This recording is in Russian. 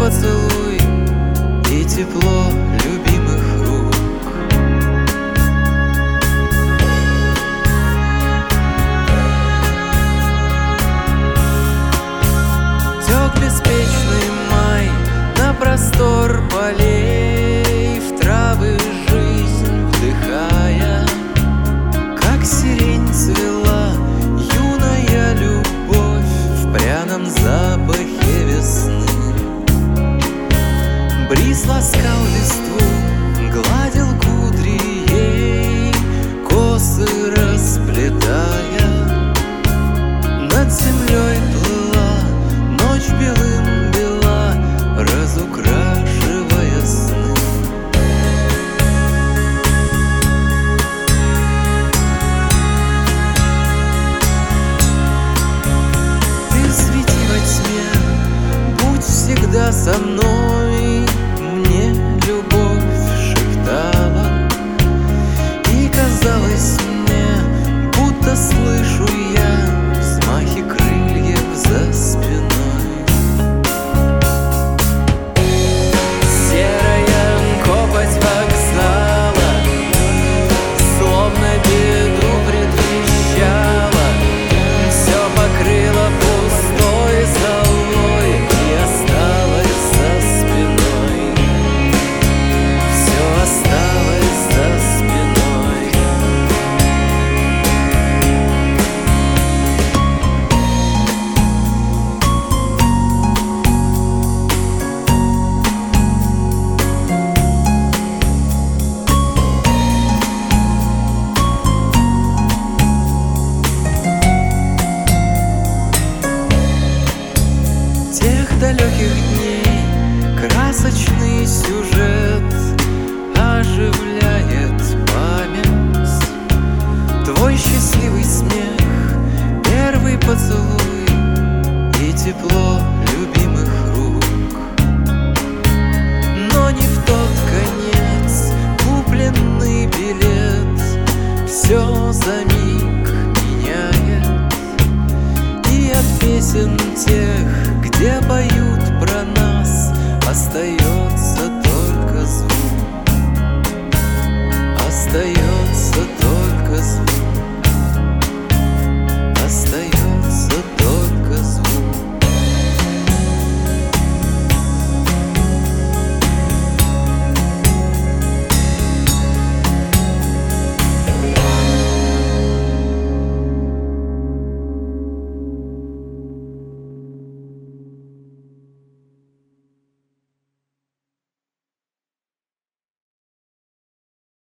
поцелуй и тепло любимых рук. Тек беспечный май на простор полей, в травы жизнь вдыхая, как сирень цвела юная любовь в пряном запахе весны. Бриз ласкал листву, гладил кудри ей, косы расплетая. Над землей плыла ночь белым бела, разукрашивая сны. Ты свети во тьме, будь всегда со мной, мне любовь шептала. И казалось мне, будто слышу я взмахи крыльев за спиной. Серая копоть вокзала словно беду предвещала, все покрыло пустой золой и осталось за спиной. Все осталось за спиной. Тех далеких дней красочный сюжет оживляет память. Твой счастливый смех, первый поцелуй и тепло